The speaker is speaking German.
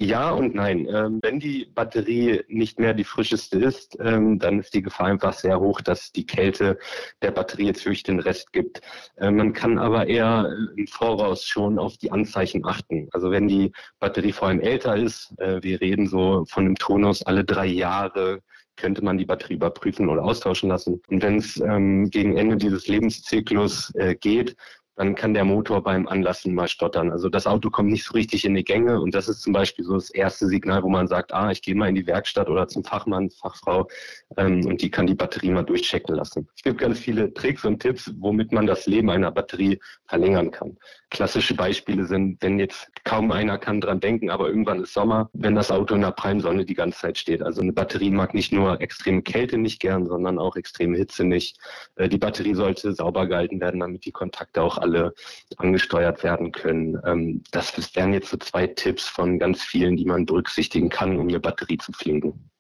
Ja und nein. Wenn die Batterie nicht mehr die frischeste ist, dann ist die Gefahr einfach sehr hoch, dass die Kälte der Batterie jetzt wirklich den Rest gibt. Man kann aber eher im Voraus schon auf die Anzeichen achten. Also wenn die Batterie vor allem älter ist, wir reden so von einem Turnus alle 3 Jahre, könnte man die Batterie überprüfen oder austauschen lassen. Und wenn es gegen Ende dieses Lebenszyklus geht, dann kann der Motor beim Anlassen mal stottern. Also das Auto kommt nicht so richtig in die Gänge und das ist zum Beispiel so das erste Signal, wo man sagt, ich gehe mal in die Werkstatt oder zum Fachmann, Fachfrau und die kann die Batterie mal durchchecken lassen. Es gibt ganz viele Tricks und Tipps, womit man das Leben einer Batterie verlängern kann. Klassische Beispiele sind, wenn jetzt kaum einer kann dran denken, aber irgendwann ist Sommer, wenn das Auto in der prallen Sonne die ganze Zeit steht. Also eine Batterie mag nicht nur extreme Kälte nicht gern, sondern auch extreme Hitze nicht. Die Batterie sollte sauber gehalten werden, damit die Kontakte auch alle angesteuert werden können. Das wären jetzt so 2 Tipps von ganz vielen, die man berücksichtigen kann, um eine Batterie zu pflegen.